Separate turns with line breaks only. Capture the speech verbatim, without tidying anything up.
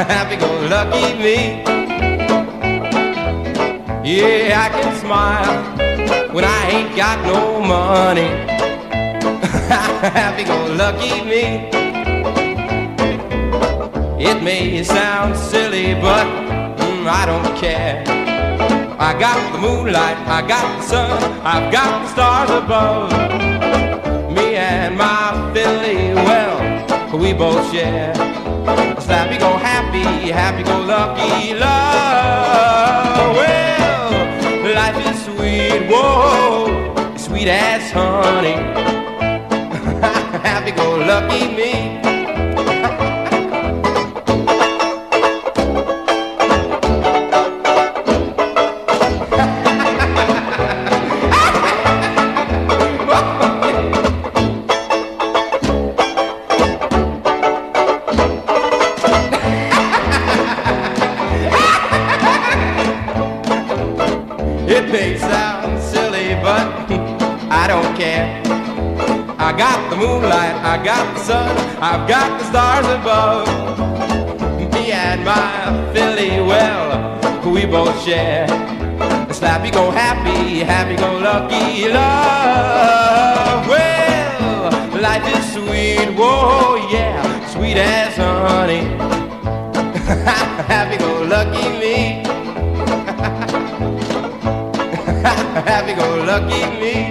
happy-go-lucky me. Yeah, I can smile when I ain't got no money. Happy-go-lucky me. It may sound silly, but mm, I don't care. I got the moonlight, I got the sun, I've got the stars above. Me and my filly, well, we both share. It's happy-go-happy, happy-go-lucky love. Well, life is sweet, whoa, sweet as honey. Happy-go-lucky me. It may sound silly, but I don't care. I got the moonlight, I got the sun, I've got the stars above. Me and my filly, well, we both share. It's happy-go-happy, happy-go-lucky love. Well, life is sweet, whoa, yeah, sweet as honey. Happy-go-lucky me. Happy-go-lucky me.